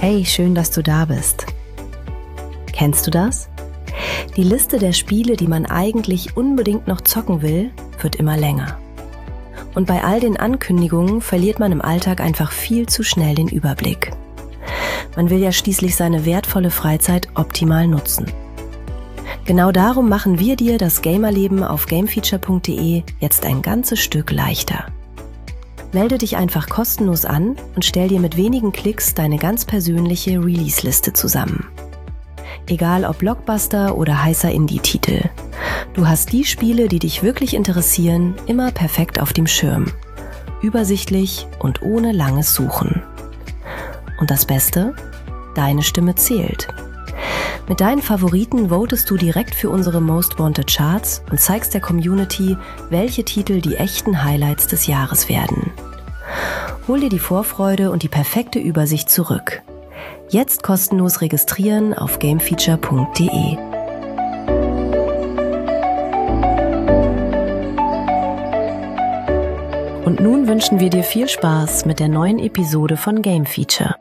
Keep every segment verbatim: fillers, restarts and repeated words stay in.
Hey, schön, dass du da bist. Kennst du das? Die Liste der Spiele, die man eigentlich unbedingt noch zocken will, wird immer länger. Und bei all den Ankündigungen verliert man im Alltag einfach viel zu schnell den Überblick. Man will ja schließlich seine wertvolle Freizeit optimal nutzen. Genau darum machen wir dir das Gamerleben auf gamefeature punkt de jetzt ein ganzes Stück leichter. Melde dich einfach kostenlos an und stell dir mit wenigen Klicks deine ganz persönliche Release-Liste zusammen. Egal ob Blockbuster oder heißer Indie-Titel. Du hast die Spiele, die dich wirklich interessieren, immer perfekt auf dem Schirm. Übersichtlich und ohne langes Suchen. Und das Beste? Deine Stimme zählt. Mit deinen Favoriten votest du direkt für unsere Most Wanted Charts und zeigst der Community, welche Titel die echten Highlights des Jahres werden. Hol dir die Vorfreude und die perfekte Übersicht zurück. Jetzt kostenlos registrieren auf gamefeature punkt de. Und nun wünschen wir dir viel Spaß mit der neuen Episode von Game Feature.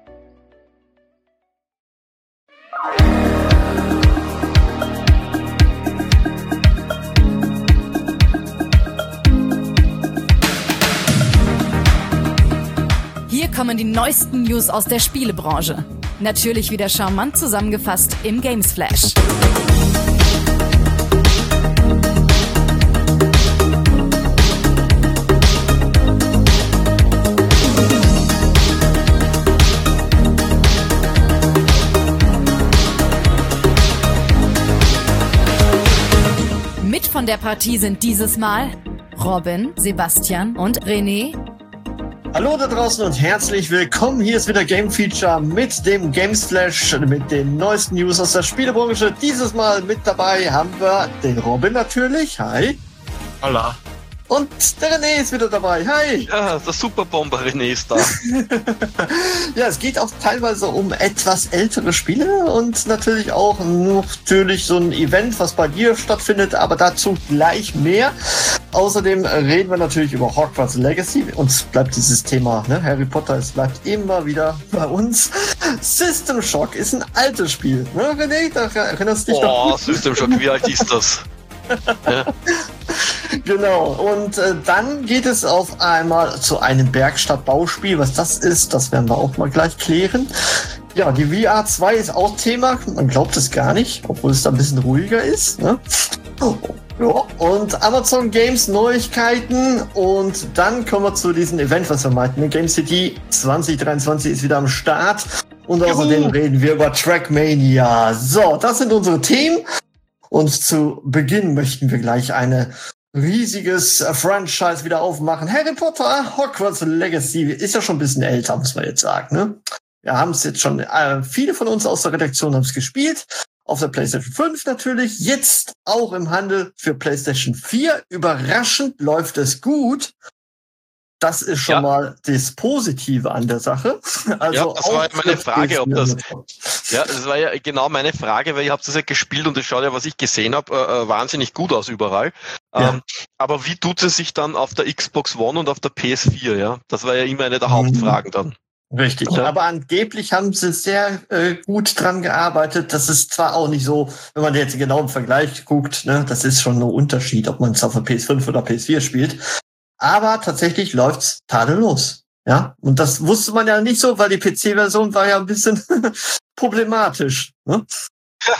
Hier kommen die neuesten News aus der Spielebranche. Natürlich wieder charmant zusammengefasst im Games Flash. Mit von der Partie sind dieses Mal Robin, Sebastian und René. Hallo da draußen und herzlich willkommen. Hier ist wieder Game Feature mit dem Games Flash, mit den neuesten News aus der Spielebranche. Dieses Mal mit dabei haben wir den Robin natürlich. Hi. Hola. Und der René ist wieder dabei. Hi. Ja, der Superbomber René ist da. Ja, es geht auch teilweise um etwas ältere Spiele und natürlich auch natürlich so ein Event, was bei dir stattfindet, aber dazu gleich mehr. Außerdem reden wir natürlich über Hogwarts Legacy. Uns bleibt dieses Thema, ne? Harry Potter, es bleibt immer wieder bei uns. System Shock ist ein altes Spiel, ne René? Da erinnerst du dich noch? Oh, System Shock, wie alt ist das? Ja. Genau, und äh, dann geht es auf einmal zu einem Werkstattbauspiel. Was das ist, das werden wir auch mal gleich klären. Ja, die V R zwei ist auch Thema. Man glaubt es gar nicht, obwohl es da ein bisschen ruhiger ist. Ne? Ja, und Amazon Games Neuigkeiten. Und dann kommen wir zu diesem Event, was wir meinten. Game City zwanzig dreiundzwanzig ist wieder am Start. Und außerdem reden wir über Trackmania. So, das sind unsere Themen. Und zu Beginn möchten wir gleich eine riesiges Franchise wieder aufmachen. Harry Potter, Hogwarts Legacy ist ja schon ein bisschen älter, muss man jetzt sagen. Ne? Wir haben es jetzt schon, äh, viele von uns aus der Redaktion haben es gespielt. Auf der PlayStation fünf natürlich. Jetzt auch im Handel für PlayStation vier. Überraschend läuft es gut. Das ist schon ja. mal das Positive an der Sache. Also ja, das war meine Frage, ob das. Ja, das war ja genau meine Frage, weil ihr habt das ja gespielt und es schaut ja, was ich gesehen habe, äh, wahnsinnig gut aus überall. Ja. Ähm, aber wie tut es sich dann auf der Xbox One und auf der P S vier? Ja, das war ja immer eine der Hauptfragen dann. Richtig, ja. Aber angeblich haben sie sehr äh, gut dran gearbeitet. Das ist zwar auch nicht so, wenn man jetzt genau im Vergleich guckt, ne, das ist schon ein Unterschied, ob man es auf der P S fünf oder P S vier spielt. Aber tatsächlich läuft's tadellos. Ja, und das wusste man ja nicht so, weil die P C-Version war ja ein bisschen problematisch. Ne? Ja.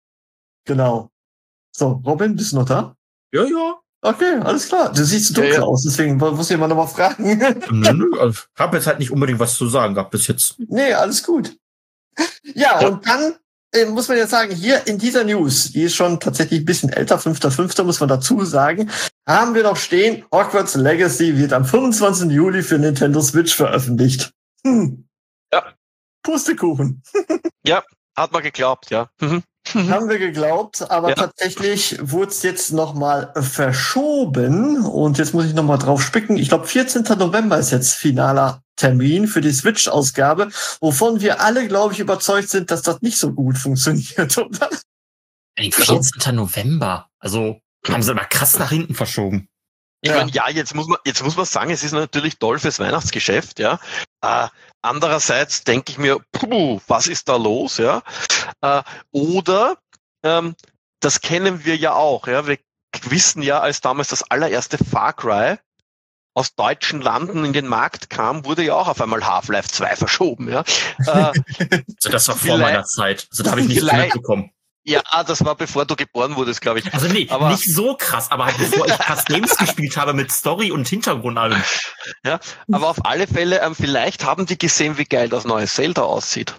Genau. So, Robin, bist du noch da? Ja, ja. Okay, alles klar. Du siehst dunkel ja, ja. aus, deswegen muss ich mal nochmal fragen. Nö, nö, also, hab jetzt halt nicht unbedingt was zu sagen gehabt bis jetzt. Nee, alles gut. Ja, ja. Und dann äh, muss man ja sagen, hier in dieser News, die ist schon tatsächlich ein bisschen älter, fünfter fünfter muss man dazu sagen, haben wir noch stehen, Hogwarts Legacy wird am fünfundzwanzigsten Juli für Nintendo Switch veröffentlicht. Hm. Ja. Pustekuchen. Ja, hat man geglaubt, ja. Mhm. Haben wir geglaubt, aber ja. tatsächlich wurde es jetzt nochmal verschoben und jetzt muss ich nochmal drauf spicken. Ich glaube, vierzehnten November ist jetzt finaler Termin für die Switch-Ausgabe, wovon wir alle, glaube ich, überzeugt sind, dass das nicht so gut funktioniert, oder? vierzehnten November, also haben sie aber krass nach hinten verschoben. Ich ja. meine, ja, jetzt muss man, jetzt muss man sagen, es ist natürlich toll fürs Weihnachtsgeschäft, ja. Äh, andererseits denke ich mir, puh, was ist da los? Ja? Äh, oder ähm, das kennen wir ja auch. Ja? Wir wissen ja, als damals das allererste Far Cry aus deutschen Landen in den Markt kam, wurde ja auch auf einmal Half-Life zwei verschoben. Ja? Äh, also das war vor meiner Zeit. Also da habe ich nicht viel mitbekommen. Ja, das war bevor du geboren wurdest, glaube ich. Also nee, aber nicht so krass, aber halt bevor ich krass Games gespielt habe mit Story und Hintergrund allem. Ja, aber auf alle Fälle, ähm, vielleicht haben die gesehen, wie geil das neue Zelda aussieht.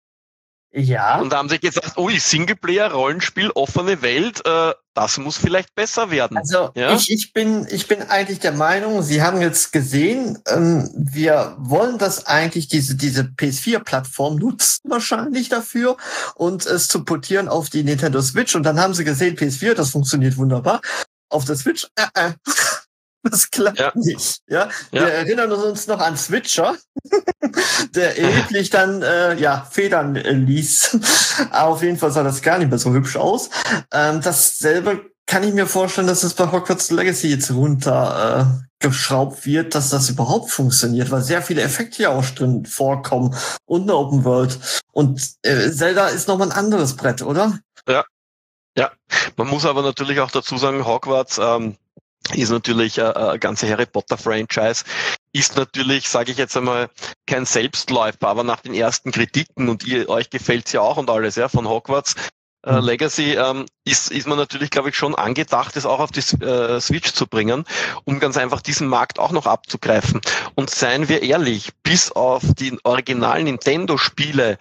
Ja. Und da haben sie gesagt, ui, Singleplayer, Rollenspiel, offene Welt, äh, das muss vielleicht besser werden. Also ja? ich, ich, bin, ich bin eigentlich der Meinung, Sie haben jetzt gesehen, ähm, wir wollen das eigentlich, diese, diese P S vier Plattform nutzen wahrscheinlich dafür und es zu portieren auf die Nintendo Switch. Und dann haben sie gesehen, P S vier, das funktioniert wunderbar. Auf der Switch, äh, äh. Das klappt ja. nicht. Ja? ja, wir erinnern uns noch an Switcher, der ewig dann äh, ja federn äh, ließ. Aber auf jeden Fall sah das gar nicht mehr so hübsch aus. Ähm, dasselbe kann ich mir vorstellen, dass es bei Hogwarts Legacy jetzt runter äh, geschraubt wird, dass das überhaupt funktioniert, weil sehr viele Effekte ja auch drin vorkommen und eine Open World. Und äh, Zelda ist nochmal ein anderes Brett, oder? Ja, ja. Man muss aber natürlich auch dazu sagen, Hogwarts ähm, ist natürlich äh, ein ganze Harry Potter Franchise, ist natürlich, sage ich jetzt einmal, kein Selbstläufer, aber nach den ersten Kritiken, und ihr, euch gefällt's ja auch und alles, ja, von Hogwarts äh, mhm. Legacy, ähm, ist, ist man natürlich, glaube ich, schon angedacht, das auch auf die äh, Switch zu bringen, um ganz einfach diesen Markt auch noch abzugreifen. Und seien wir ehrlich, bis auf die originalen Nintendo-Spiele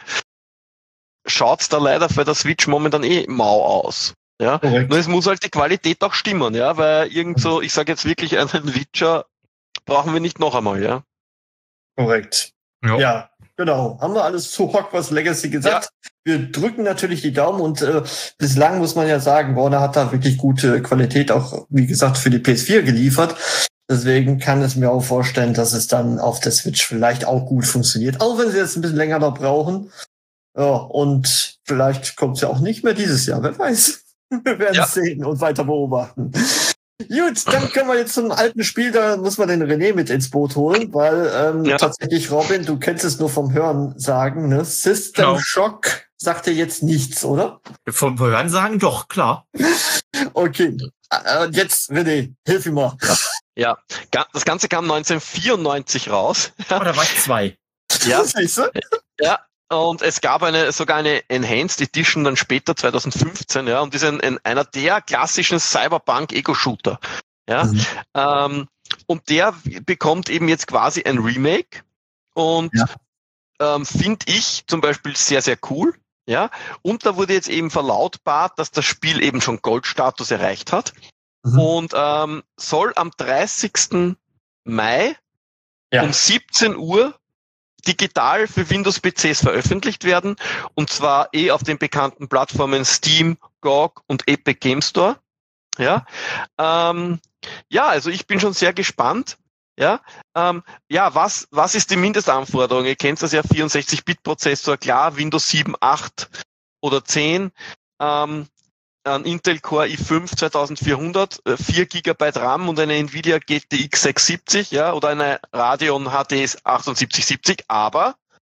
schaut's da leider für der Switch momentan eh mau aus. Ja, Korrekt. Nur es muss halt die Qualität auch stimmen, ja, weil irgend so, ich sage jetzt wirklich, einen Witcher brauchen wir nicht noch einmal, ja. Korrekt. Ja, ja genau. Haben wir alles zu Hogwarts Legacy gesagt. Ja. Wir drücken natürlich die Daumen und äh, bislang muss man ja sagen, Warner hat da wirklich gute Qualität auch, wie gesagt, für die P S vier geliefert. Deswegen kann es mir auch vorstellen, dass es dann auf der Switch vielleicht auch gut funktioniert, auch wenn sie jetzt ein bisschen länger noch brauchen. Ja, und vielleicht kommt es ja auch nicht mehr dieses Jahr, wer weiß. Wir werden es ja. sehen und weiter beobachten. Gut, dann können wir jetzt zum alten Spiel, da muss man den René mit ins Boot holen, weil ähm, ja. tatsächlich, Robin, du kennst es nur vom Hören sagen, ne? System genau. Shock sagt dir jetzt nichts, oder? Vom Hören sagen doch, klar. Okay, und jetzt, René, hilf mir mal. Ja, das Ganze kam neunzehnhundertvierundneunzig raus. Oh, da war ich zwei. Ja, ja. Und es gab eine sogar eine Enhanced Edition dann später, zweitausendfünfzehn, ja, und ist ein, ein, einer der klassischen Cyberpunk-Ego-Shooter. Ja, mhm. ähm, und der bekommt eben jetzt quasi ein Remake und ja. ähm, finde ich zum Beispiel sehr, sehr cool. Ja, und da wurde jetzt eben verlautbart, dass das Spiel eben schon Gold-Status erreicht hat mhm. und ähm, soll am dreißigsten Mai ja. um siebzehn Uhr digital für Windows-P Cs veröffentlicht werden, und zwar eh auf den bekannten Plattformen Steam, G O G und Epic Game Store. Ja, ähm, ja, also ich bin schon sehr gespannt. Ja, ähm, ja, was was ist die Mindestanforderung? Ihr kennt das ja, vierundsechzig Bit Prozessor, klar, Windows sieben, acht oder zehn, ähm, ein Intel Core i fünf zweitausendvierhundert, vier Gigabyte RAM und eine Nvidia G T X sechshundertsiebzig, ja, oder eine Radeon H D achtundsiebzig siebzig, aber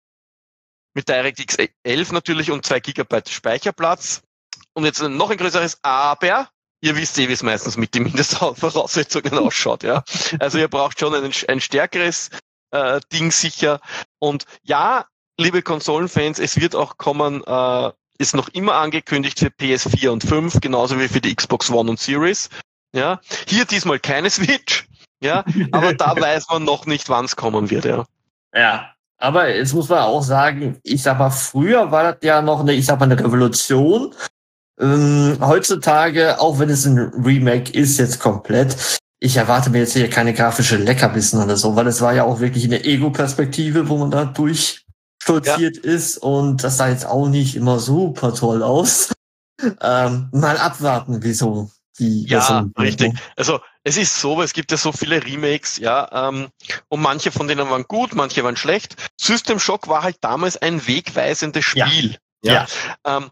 mit DirectX elf natürlich und zwei Gigabyte Speicherplatz. Und jetzt noch ein größeres Aber, ihr wisst eh, wie es meistens mit den Mindestvoraussetzungen ausschaut, ja. Also ihr braucht schon ein, ein stärkeres äh, Ding sicher. Und ja, liebe Konsolenfans, es wird auch kommen, äh, ist noch immer angekündigt für P S vier und fünf, genauso wie für die Xbox One und Series. Ja, hier diesmal keine Switch, ja, aber da weiß man noch nicht, wann es kommen wird, ja. Ja, aber jetzt muss man auch sagen, ich sag mal, früher war das ja noch eine, ich sag mal, eine Revolution. Ähm, heutzutage, auch wenn es ein Remake ist, jetzt komplett, ich erwarte mir jetzt hier keine grafische Leckerbissen oder so, weil es war ja auch wirklich eine Ego-Perspektive, wo man da durch stolziert ja. ist, und das sah jetzt auch nicht immer super toll aus. Ähm, mal abwarten, wieso die. Ja, richtig. Also es ist so, es gibt ja so viele Remakes, ja, ähm, und manche von denen waren gut, manche waren schlecht. System Shock war halt damals ein wegweisendes Spiel. Ja. ja. ja. Ähm,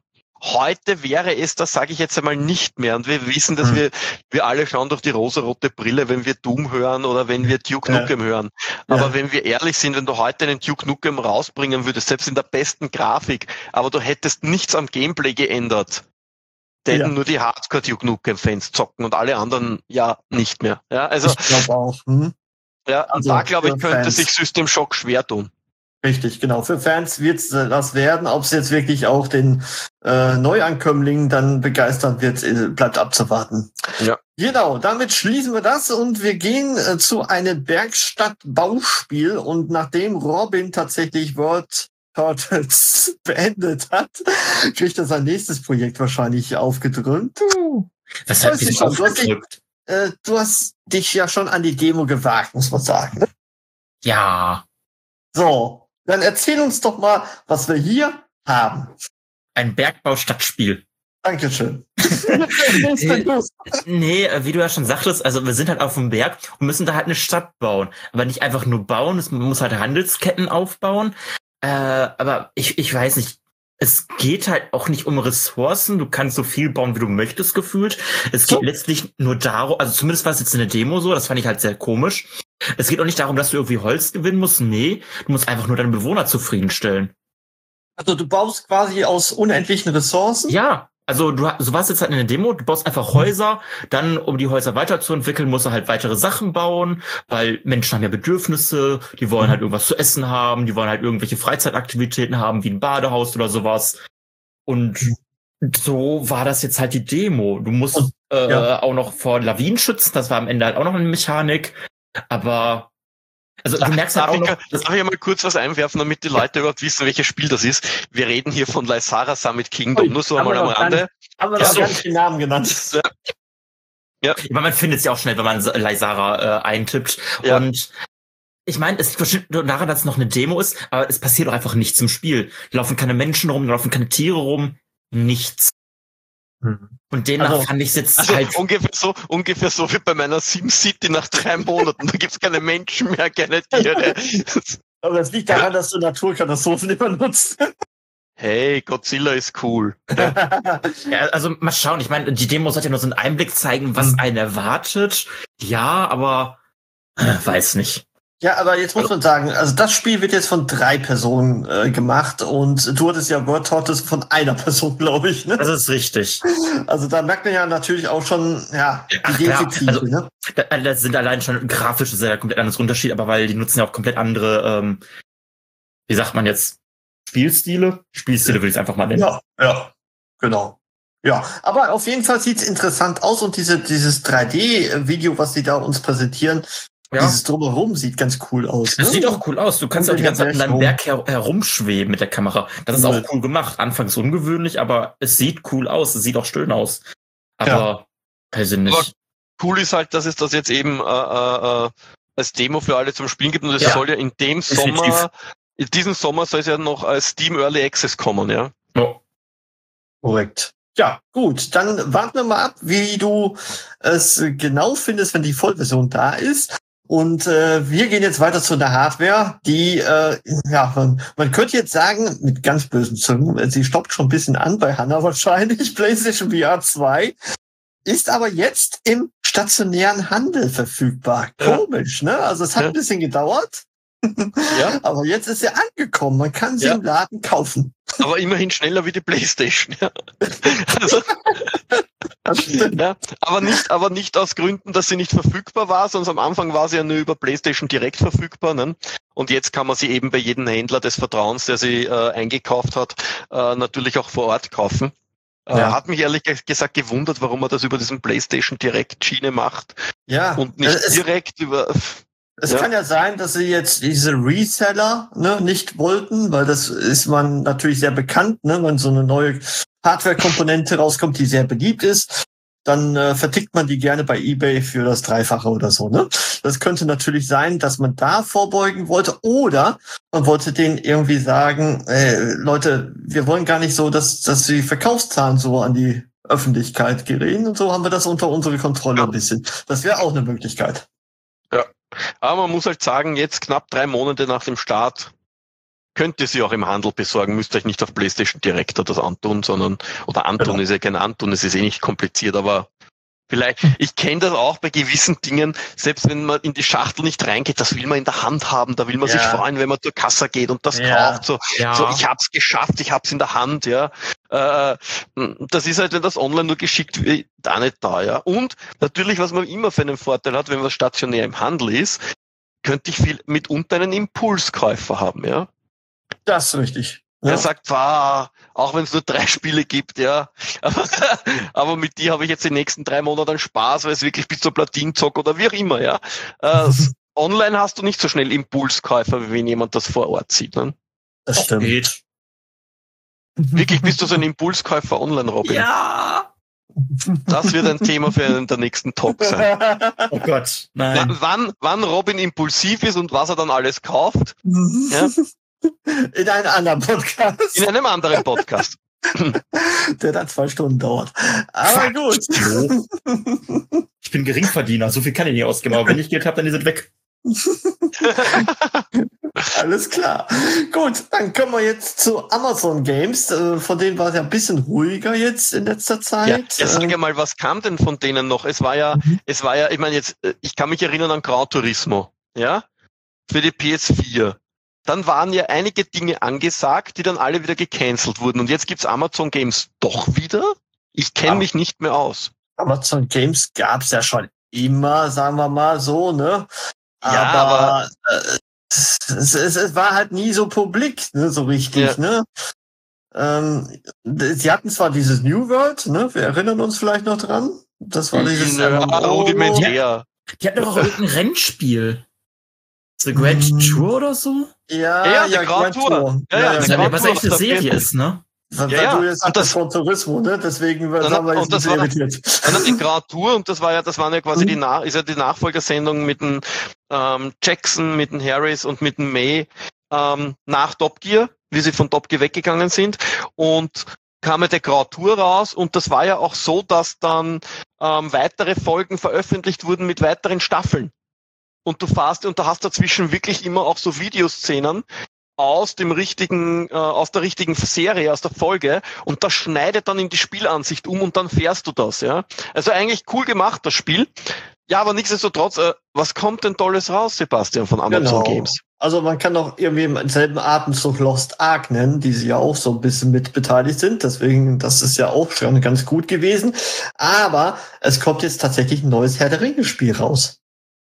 heute wäre es, das sage ich jetzt einmal nicht mehr. Und wir wissen, dass mhm. wir wir alle schauen durch die rosarote Brille, wenn wir Doom hören oder wenn wir Duke ja. Nukem hören. Aber ja. wenn wir ehrlich sind, wenn du heute einen Duke Nukem rausbringen würdest, selbst in der besten Grafik, aber du hättest nichts am Gameplay geändert, hätten ja. nur die Hardcore-Duke Nukem-Fans zocken und alle anderen ja nicht mehr. Ja, also ich glaube auch. Hm? Ja, also da glaube ich, könnte Fans. sich System Shock schwer tun. Richtig, genau. Für Fans wird es das werden. Ob es jetzt wirklich auch den äh, Neuankömmlingen dann begeistern wird, äh, bleibt abzuwarten. Ja. Genau, damit schließen wir das und wir gehen äh, zu einem Bergstadt-Bauspiel. Und nachdem Robin tatsächlich World Turtles beendet hat, kriegt er sein nächstes Projekt wahrscheinlich aufgedrückt. Was hat dich aufgedrückt? Du hast, äh, du hast dich ja schon an die Demo gewagt, muss man sagen. Ne? Ja. So. Dann erzähl uns doch mal, was wir hier haben. Ein Bergbau-Stadtspiel. Dankeschön. Nee, wie du ja schon sagtest, also wir sind halt auf dem Berg und müssen da halt eine Stadt bauen. Aber nicht einfach nur bauen, man muss halt Handelsketten aufbauen. Äh, aber ich, ich weiß nicht, es geht halt auch nicht um Ressourcen. Du kannst so viel bauen, wie du möchtest, gefühlt. Es so. geht letztlich nur darum, also zumindest war es jetzt in der Demo so, das fand ich halt sehr komisch. Es geht auch nicht darum, dass du irgendwie Holz gewinnen musst. Nee, du musst einfach nur deine Bewohner zufriedenstellen. Also du baust quasi aus unendlichen Ressourcen? Ja, also du so warst jetzt halt in der Demo, du baust einfach Häuser, dann um die Häuser weiterzuentwickeln, musst du halt weitere Sachen bauen, weil Menschen haben ja Bedürfnisse, die wollen halt irgendwas zu essen haben, die wollen halt irgendwelche Freizeitaktivitäten haben, wie ein Badehaus oder sowas. Und so war das jetzt halt die Demo. Du musst Und, äh, ja. auch noch vor Lawinen schützen, das war am Ende halt auch noch eine Mechanik. Aber also du merkst halt darf, auch noch, ich, darf ich mal kurz was einwerfen, damit die Leute überhaupt wissen, welches Spiel das ist? Wir reden hier von Lysara Summit Kingdom, nur so einmal am Rande. Haben wir noch gar nicht den Namen genannt. Ja. Ja. Ich meine, man findet es ja auch schnell, wenn man Lysara äh, eintippt. Ja. Und ich meine, es liegt wahrscheinlich nur daran, dass es noch eine Demo ist, aber es passiert auch einfach nichts im Spiel. Da laufen keine Menschen rum, da laufen keine Tiere rum, nichts. Und demnach also, fand ich es jetzt also halt... Ungefähr so, ungefähr so wie bei meiner SimCity nach drei Monaten. Da gibt's keine Menschen mehr, keine Tiere. Aber das liegt daran, dass du Naturkatastrophen immer nutzt. Hey, Godzilla ist cool. Ja, also mal schauen. Ich meine, die Demo sollte ja nur so einen Einblick zeigen, was einen erwartet. Ja, aber äh, weiß nicht. Ja, aber jetzt muss man sagen, also das Spiel wird jetzt von drei Personen äh, gemacht und du hattest ja World Turtles von einer Person, glaube ich. Ne? Das ist richtig. Also da merkt man ja natürlich auch schon, ja, die Defizite. Also, ne? da, das sind allein schon grafisch ist ja komplett anderes Unterschied, aber weil die nutzen ja auch komplett andere, ähm, wie sagt man jetzt, Spielstile? Spielstile würde ich es einfach mal nennen. Ja, ja, genau. Ja, aber auf jeden Fall sieht's interessant aus und diese dieses drei D-Video, was die da uns präsentieren, ja. Dieses Drumherum sieht ganz cool aus. Das ne? sieht auch cool aus. Du kannst auch die ganze Zeit in deinem Berg her- herumschweben mit der Kamera. Das ist auch cool gemacht. Anfangs ungewöhnlich, aber es sieht cool aus. Es sieht auch schön aus. Aber ja. persönlich. Aber cool ist halt, dass es das jetzt eben äh, äh, als Demo für alle zum Spielen gibt. Und es ja. soll ja in dem Definitiv. Sommer, in diesem Sommer soll es ja noch als Steam Early Access kommen, ja. ja. Korrekt. Ja, gut. Dann warten wir mal ab, wie du es genau findest, wenn die Vollversion da ist. Und äh, wir gehen jetzt weiter zu der Hardware, die, äh, ja, man, man könnte jetzt sagen, mit ganz bösen Zungen, sie stoppt schon ein bisschen an bei Hannah wahrscheinlich, PlayStation V R zwei, ist aber jetzt im stationären Handel verfügbar. Ja. Komisch, ne? Also es hat ja. ein bisschen gedauert, ja. aber jetzt ist sie angekommen, man kann sie ja. im Laden kaufen. Aber immerhin schneller wie die PlayStation, ja. Also, ja, aber nicht, aber nicht aus Gründen, dass sie nicht verfügbar war, sondern am Anfang war sie ja nur über PlayStation direkt verfügbar, ne? Und jetzt kann man sie eben bei jedem Händler des Vertrauens, der sie äh, eingekauft hat, äh, natürlich auch vor Ort kaufen. Äh, ja. Hat mich ehrlich gesagt gewundert, warum man das über diesen PlayStation Direct Schiene macht ja. und nicht es, direkt über. Es ja. kann ja sein, dass sie jetzt diese Reseller ne, nicht wollten, weil das ist man natürlich sehr bekannt, ne, wenn so eine neue Hardware-Komponente rauskommt, die sehr beliebt ist, dann äh, vertickt man die gerne bei eBay für das Dreifache oder so. Ne? Das könnte natürlich sein, dass man da vorbeugen wollte oder man wollte denen irgendwie sagen, äh, Leute, wir wollen gar nicht so, dass, dass die Verkaufszahlen so an die Öffentlichkeit geraten und so haben wir das unter unsere Kontrolle ja. ein bisschen. Das wäre auch eine Möglichkeit. Ja, aber man muss halt sagen, jetzt knapp drei Monate nach dem Start könnt ihr sie auch im Handel besorgen, müsst euch nicht auf PlayStation Direct oder das antun, sondern, oder antun Genau. ist ja kein Antun, es ist eh nicht kompliziert, aber vielleicht, ich kenne das auch bei gewissen Dingen, selbst wenn man in die Schachtel nicht reingeht, das will man in der Hand haben, da will man Ja. sich freuen, wenn man zur Kasse geht und das Ja. kauft, so, Ja. so ich hab's geschafft, ich hab's in der Hand, ja. Äh, das ist halt, wenn das online nur geschickt wird, da nicht da, ja. Und natürlich, was man immer für einen Vorteil hat, wenn man stationär im Handel ist, könnte ich viel mitunter einen Impulskäufer haben, ja. Das ist richtig. Der Ja. sagt, wow, auch wenn es nur drei Spiele gibt, ja. Aber, aber mit dir habe ich jetzt die nächsten drei Monate einen Spaß, weil es wirklich bis zur Platine zockt oder wie auch immer, ja. Äh, online hast du nicht so schnell Impulskäufer, wie wenn jemand das vor Ort sieht. Ne? Das stimmt. Geht. Wirklich bist du so ein Impulskäufer online, Robin. Ja. Das wird ein Thema für einen der nächsten Talks sein. Oh Gott, W nein. wann, wann Robin impulsiv ist und was er dann alles kauft, ja, In einem anderen Podcast, in einem anderen Podcast. der dann zwei Stunden dauert. Aber gut. Ich bin Geringverdiener, so viel kann ich nicht ausgeben, aber wenn ich Geld habe, dann ist es weg. Alles klar. Gut, dann kommen wir jetzt zu Amazon Games. Äh, Von denen war es ja ein bisschen ruhiger jetzt in letzter Ja, Zeit. ja, sag Ähm, ja mal, was kam denn von denen noch? Es war ja, Mhm. es war ja, ich meine jetzt, äh, ich kann mich erinnern an Gran Turismo, ja, für die P S vier. Dann waren ja einige Dinge angesagt, die dann alle wieder gecancelt wurden. Und jetzt gibt's Amazon Games doch wieder? Ich kenne Ja. mich nicht mehr aus. Amazon Games gab's ja schon immer, sagen wir mal so, ne? Ja, aber äh, es, es, es war halt nie so publik, ne, so richtig, Ja. ne? Ähm, sie hatten zwar dieses New World, ne? Wir erinnern uns vielleicht noch dran. Das war dieses Ja, M M O. rudimentär. Die hatten doch auch irgendein Rennspiel. The Grand Mhm. Tour oder so? Ja, Ja, ja, die Grand Tour. Ja, ja, Das die ist ja, Grand was Tour echt eine auf der Serie P- ist, ne? Weil Ja, ja. du jetzt Und sagst, das- von Tourismus, ne? Deswegen Nein, haben wir jetzt und ein das bisschen war- irritiert. Sondern die Grand Tour, und das war ja, das waren ja quasi Mhm. die Nach ist ja die Nachfolgersendung mit dem ähm, Jackson, mit dem Harris und mit dem May ähm, nach Top Gear, wie sie von Top Gear weggegangen sind. Und kam ja der Grand Tour raus, und das war ja auch so, dass dann ähm, weitere Folgen veröffentlicht wurden mit weiteren Staffeln. Und du fährst, und da hast dazwischen wirklich immer auch so Videoszenen aus dem richtigen, äh, aus der richtigen Serie, aus der Folge, und das schneidet dann in die Spielansicht um, und dann fährst du das, ja. Also eigentlich cool gemacht, das Spiel. Ja, aber nichtsdestotrotz, äh, was kommt denn Tolles raus, Sebastian, von Amazon Genau. Games? Also man kann auch irgendwie im selben Atemzug Lost Ark nennen, die sie ja auch so ein bisschen mit beteiligt sind. Deswegen, das ist ja auch schon ganz gut gewesen. Aber es kommt jetzt tatsächlich ein neues Herr der Ringe-Spiel raus.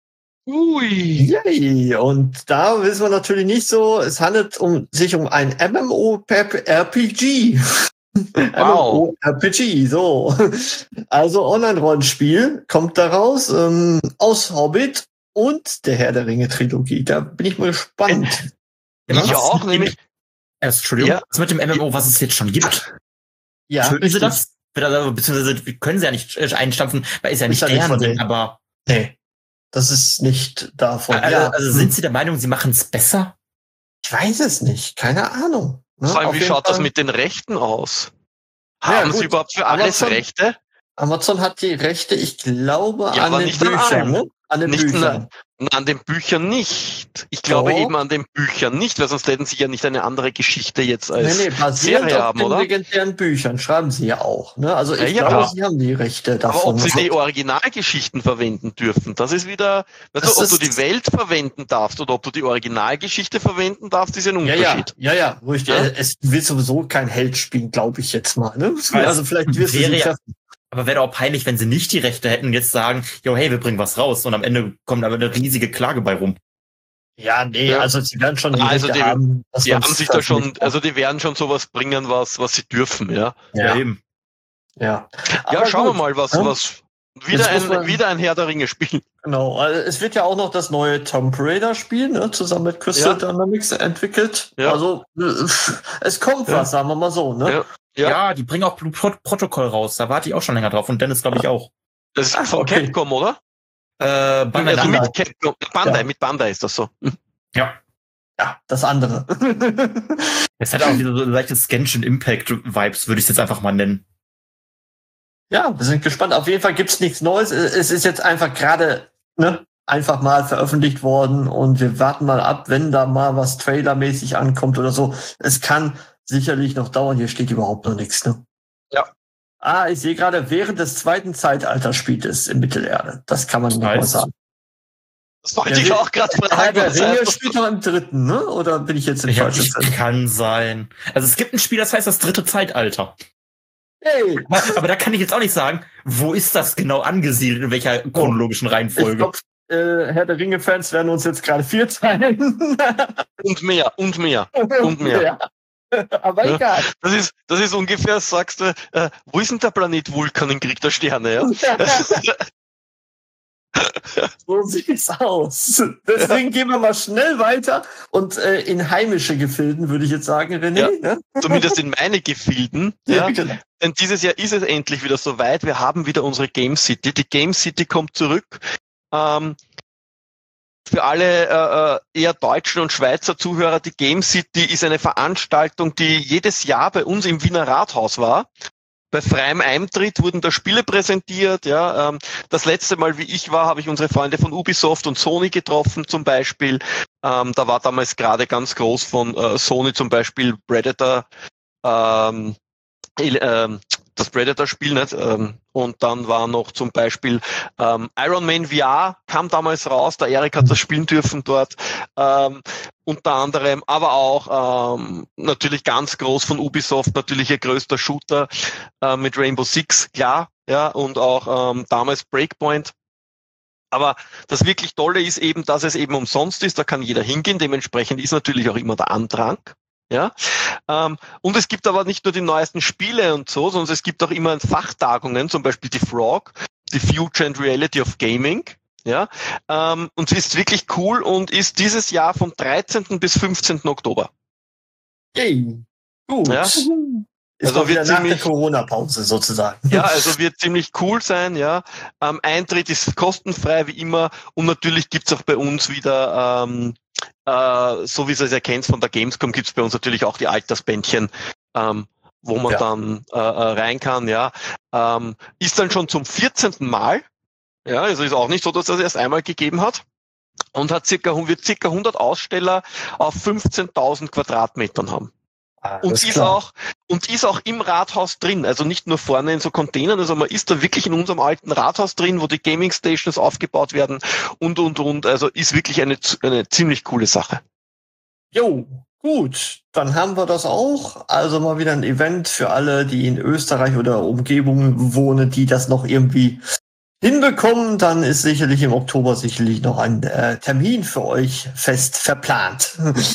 Ui. Yay! Und da wissen wir natürlich nicht so, es handelt um, sich um ein M M O R P G. Wow. R P G, so. Also Online-Rollenspiel kommt daraus, ähm, aus Hobbit und der Herr der Ringe-Trilogie. Da bin ich mal gespannt. Ich Was auch, mit dem- nämlich, Erst, Entschuldigung, Ja. was mit dem M M O, was es jetzt schon gibt? Ja, Töten sie richtig. das? Oder, beziehungsweise können sie ja nicht äh, einstampfen, weil ist ja nicht Ist ja nicht deren von Ding, denen. aber Nee, das ist nicht davon. also, ja. also sind sie der Meinung, sie machen es besser? Ich weiß es nicht, keine Ahnung. Ne? vor allem, Auf wie jeden schaut das Fall. mit den Rechten aus? Ja, Haben gut. sie überhaupt für alles Amazon- Rechte? Amazon hat die Rechte, ich glaube, Ja, an aber den nicht an Büchern, allem. ne? An den Nicht Büchern. Na, an den Büchern nicht. Ich glaube Doch. eben an den Büchern nicht, weil sonst hätten sie ja nicht eine andere Geschichte jetzt als Nee, nee, basierend Serie auf haben, den oder? legendären Büchern schreiben sie ja auch. Ne? Also ich Ja, ja. glaube, sie haben die Rechte Aber davon. ob sie die Originalgeschichten verwenden dürfen, das ist wieder, weißt Das du, ob du ist- die Welt verwenden darfst oder ob du die Originalgeschichte verwenden darfst, ist ein ja, ja, Unterschied. ja, ja, ruhig. Ja? Es will sowieso kein Held spielen, glaube ich jetzt mal. Ne? Also vielleicht wirst du wäre sie ja- treffen. Aber wäre doch auch peinlich, wenn sie nicht die Rechte hätten und jetzt sagen, jo, hey, wir bringen was raus und am Ende kommt aber eine riesige Klage bei rum. Ja, nee, Ja. also sie werden schon die Also Rechte die- haben. dass Die man's haben sich da schon, veröffentlicht. also die werden schon sowas bringen, was, was sie dürfen, ja. Ja, eben. ja. Ja, Aber schauen gut, wir mal, was, ne? was, wieder Jetzt muss ein, man- wieder ein Herr der Ringe Spiel. Genau, also es wird ja auch noch das neue Tomb Raider Spiel, ne, zusammen mit Crystal Ja. Dynamics entwickelt. Ja. Also äh, es kommt Ja. was, sagen wir mal so, ne? Ja. Ja. Ja. die bringen auch Blue Pro Protocol raus. Da warte ich auch schon länger drauf. Und Dennis, glaube ich, auch. Das ist Ach, von okay. Capcom, oder? Äh, Bandai Also Namco. mit Capcom, Bandai, Ja. mit Bandai ist das so. Ja. Ja, das andere. Es hat auch wieder so leichtes Genshin Impact Vibes, würde ich es jetzt einfach mal nennen. Ja, wir sind gespannt. Auf jeden Fall gibt's nichts Neues. Es ist jetzt einfach gerade ne, einfach mal veröffentlicht worden und wir warten mal ab, wenn da mal was trailermäßig ankommt oder so. Es kann sicherlich noch dauern, hier steht überhaupt noch nichts, ne? Ja. Ah, ich sehe gerade, während des zweiten Zeitalters spielt es in Mittelerde. Das kann man nicht mal sagen. Das wollte ja, ich auch gerade fragen. Der Ringe spielt noch im dritten, ne? Oder bin ich jetzt im falschen Film? Kann sein. Also es gibt ein Spiel, das heißt das dritte Zeitalter. Hey. Aber, aber da kann ich jetzt auch nicht sagen, wo ist das genau angesiedelt, in welcher chronologischen Reihenfolge. Ich glaub, äh, Herr der Ringe-Fans werden uns jetzt gerade vier teilen. Und mehr, und mehr, und mehr. Ja. Aber ja, egal. Das ist, das ist ungefähr, sagst du, äh, wo ist denn der Planet Vulkan in Krieg der Sterne? Ja? So sieht's aus. Deswegen gehen wir mal schnell weiter und äh, in heimische Gefilden, würde ich jetzt sagen, René. Ja, ne? Zumindest in meine Gefilden. Ja, Ja, genau. Denn dieses Jahr ist es endlich wieder soweit. Wir haben wieder unsere Game City. Die Game City kommt zurück. Ähm, Für alle äh, eher deutschen und Schweizer Zuhörer, die Game City ist eine Veranstaltung, die jedes Jahr bei uns im Wiener Rathaus war. Bei freiem Eintritt wurden da Spiele präsentiert. Ja, ähm, das letzte Mal, wie ich war, habe ich unsere Freunde von Ubisoft und Sony getroffen zum Beispiel. Ähm, da war damals gerade ganz groß von äh, Sony zum Beispiel Predator, ähm, ähm, das Predator-Spiel nicht. Ähm, und dann war noch zum Beispiel ähm, Iron Man V R, kam damals raus, der Erik hat das spielen dürfen dort. Ähm, unter anderem, aber auch ähm, natürlich ganz groß von Ubisoft, natürlich ihr größter Shooter äh, mit Rainbow Six, klar, ja, und auch ähm, damals Breakpoint. Aber das wirklich Tolle ist eben, dass es eben umsonst ist, da kann jeder hingehen, dementsprechend ist natürlich auch immer der Andrang. Ja, ähm, und es gibt aber nicht nur die neuesten Spiele und so, sondern es gibt auch immer Fachtagungen, zum Beispiel die Frog, die Future and Reality of Gaming. Ja, ähm, und sie ist wirklich cool und ist dieses Jahr vom dreizehnten bis fünfzehnten Oktober. Yay. Gut. Ja. Ist Also also wieder wird nach ziemlich- der Corona-Pause sozusagen. Ja, also wird ziemlich cool sein, ja. Ähm, Eintritt ist kostenfrei wie immer und natürlich gibt's auch bei uns wieder, ähm, äh, so wie ihr es erkennt von der Gamescom, gibt's bei uns natürlich auch die Altersbändchen, ähm, wo man Ja. dann äh, rein kann, ja. Ähm, ist dann schon zum vierzehnten Mal, ja, also ist auch nicht so, dass das erst einmal gegeben hat und hat circa, wird circa hundert Aussteller auf fünfzehntausend Quadratmetern haben. Und Alles ist klar. auch, und ist auch im Rathaus drin, also nicht nur vorne in so Containern, also man ist da wirklich in unserem alten Rathaus drin, wo die Gaming Stations aufgebaut werden und, und, und, also ist wirklich eine, eine ziemlich coole Sache. Jo, gut. Dann haben wir das auch. Also mal wieder ein Event für alle, die in Österreich oder Umgebung wohnen, die das noch irgendwie hinbekommen. Dann ist sicherlich im Oktober sicherlich noch ein äh, Termin für euch fest verplant.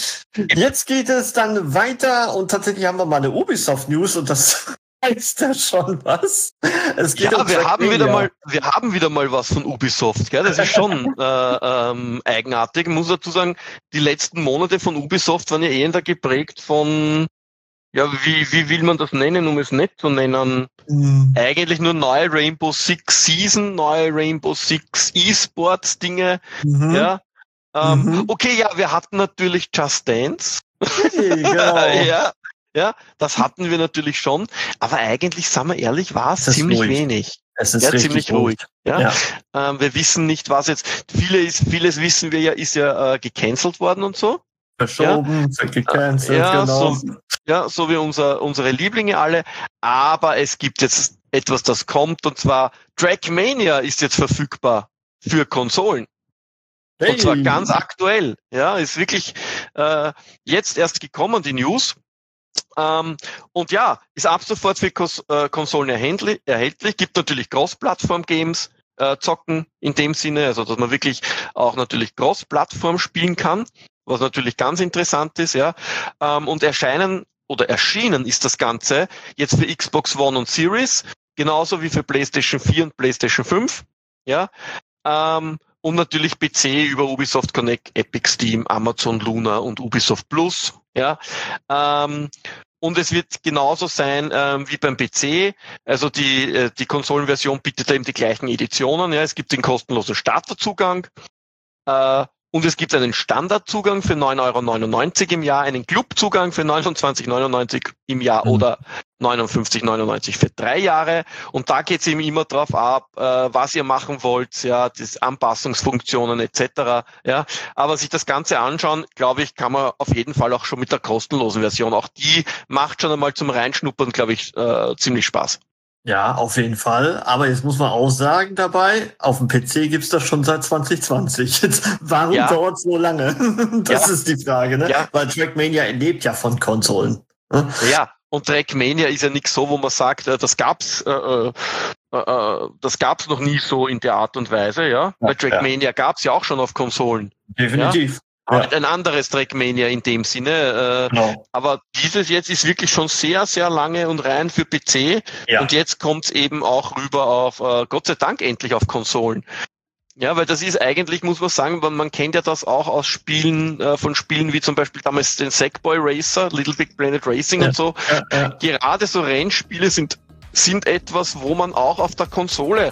Jetzt geht es dann weiter und tatsächlich haben wir mal eine Ubisoft-News und das heißt ja schon was. Es geht Ja, um wir haben Trackmania. wieder mal, wir haben wieder mal was von Ubisoft, gell? Das ist schon äh, ähm, eigenartig. Ich muss dazu sagen, die letzten Monate von Ubisoft waren ja eher geprägt von, ja, wie, wie will man das nennen, um es nicht zu nennen? Hm. Eigentlich nur neue Rainbow Six Season, neue Rainbow Six E-Sports Dinge, Mhm. ja. Ähm, Mhm. Okay, ja, wir hatten natürlich Just Dance. Hey, genau. ja, ja, das hatten wir natürlich schon. Aber eigentlich, sagen wir ehrlich, war es Es ist ziemlich ruhig. wenig. Es ist Ja, richtig ziemlich ruhig. Ja. Ja. Ähm, wir wissen nicht, was jetzt. Viele ist, vieles wissen wir ja, ist ja äh, gecancelt worden und so. Verschoben, ja. gecancelt, Ja, genau. so- Ja, so wie unser, unsere Lieblinge alle. Aber es gibt jetzt etwas, das kommt, und zwar Trackmania ist jetzt verfügbar für Konsolen. Hey. Und zwar ganz aktuell. Ja, ist wirklich äh, jetzt erst gekommen, die News. Ähm, und ja, ist ab sofort für Kos äh, Konsolen erhältlich, erhältlich. Gibt natürlich Cross-Plattform-Games, äh, zocken in dem Sinne, also dass man wirklich auch natürlich Cross-Plattform spielen kann, was natürlich ganz interessant ist, ja. Ähm, und erscheinen oder erschienen ist das Ganze jetzt für Xbox One und Series, genauso wie für PlayStation vier und PlayStation fünf, ja. Ähm, und natürlich P C über Ubisoft Connect, Epic Steam, Amazon Luna und Ubisoft Plus, ja. Ähm, und es wird genauso sein ähm, wie beim P C. Also die äh, die Konsolenversion bietet da eben die gleichen Editionen. Ja, es gibt den kostenlosen Starterzugang. Äh, Und es gibt einen Standardzugang für neun Euro neunundneunzig im Jahr, einen Clubzugang für neunundzwanzig Neunundneunzig im Jahr mhm. oder neunundfünfzig Neunundneunzig für drei Jahre. Und da geht es eben immer drauf ab, äh, was ihr machen wollt, ja, das Anpassungsfunktionen et cetera. Ja, aber sich das Ganze anschauen, glaube ich, kann man auf jeden Fall auch schon mit der kostenlosen Version. Auch die macht schon einmal zum Reinschnuppern, glaube ich, äh, ziemlich Spaß. Ja, auf jeden Fall. Aber jetzt muss man auch sagen dabei, auf dem P C gibt's das schon seit zwanzig zwanzig. Jetzt, warum ja. dauert es so lange? Das ja. ist die Frage, ne? Ja. Weil Trackmania lebt ja von Konsolen. Ne? Ja, und Trackmania ist ja nicht so, wo man sagt, das gab's, äh, äh, äh, das gab's noch nie so in der Art und Weise, ja. ja Weil Trackmania ja. gab's ja auch schon auf Konsolen. Definitiv. Ja? Ja. Ein anderes Trackmania in dem Sinne. Äh, genau. Aber dieses jetzt ist wirklich schon sehr, sehr lange und rein für P C. Ja. Und jetzt kommt's eben auch rüber auf, äh, Gott sei Dank endlich auf Konsolen. Ja, weil das ist eigentlich, muss man sagen, man, man kennt ja das auch aus Spielen, äh, von Spielen wie zum Beispiel damals den Sackboy Racer, Little Big Planet Racing ja. und so. Ja, ja. Gerade so Rennspiele sind, sind etwas, wo man auch auf der Konsole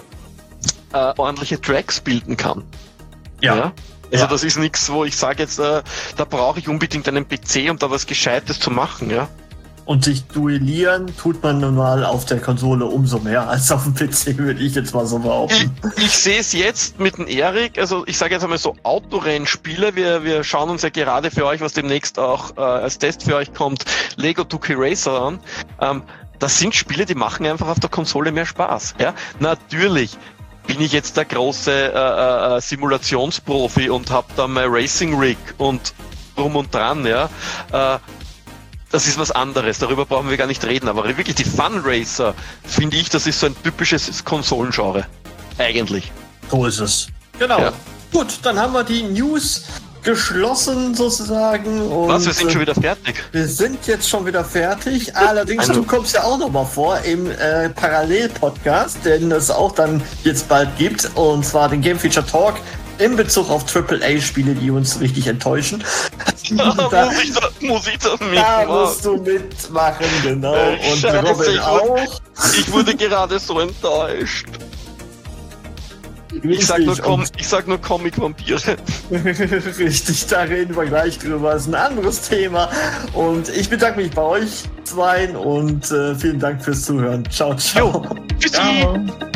äh, ordentliche Tracks bilden kann. Ja. ja? Also ja. das ist nichts, wo ich sage jetzt, äh, da brauche ich unbedingt einen P C, um da was Gescheites zu machen, ja. Und sich duellieren tut man nun mal auf der Konsole umso mehr als auf dem P C, würde ich jetzt mal so behaupten. Ich, ich sehe es jetzt mit dem Erik, also ich sage jetzt einmal so Autorennspiele, wir, wir schauen uns ja gerade für euch, was demnächst auch äh, als Test für euch kommt, Lego zwei K Racer an. Ähm, das sind Spiele, die machen einfach auf der Konsole mehr Spaß, ja. Natürlich bin ich jetzt der große äh, äh, Simulationsprofi und habe da mein Racing Rig und drum und dran, ja. Äh, das ist was anderes, darüber brauchen wir gar nicht reden, aber wirklich die Fun Racer, finde ich, das ist so ein typisches Konsolengenre. Eigentlich. So ist es. Genau. Ja. Gut, dann haben wir die News geschlossen sozusagen. Und was, wir sind schon wieder fertig? Wir sind jetzt schon wieder fertig. Allerdings, du kommst ja auch noch mal vor im äh, Parallel-Podcast, den es auch dann jetzt bald gibt. Und zwar den Game Feature Talk in Bezug auf Triple A Spiele, die uns richtig enttäuschen. Ja, da, muss, ich da, muss ich da mitmachen? Da musst du mitmachen, genau. Äh, und Scheiße, Robin ich auch. Wurde, ich wurde gerade so enttäuscht. Ich sag, nur Com- ich sag nur Comic-Vampire. Richtig, da reden wir gleich drüber. Das ist ein anderes Thema. Und ich bedanke mich bei euch zweien und äh, vielen Dank fürs Zuhören. Ciao, ciao. Jo, tschüssi. Ciao.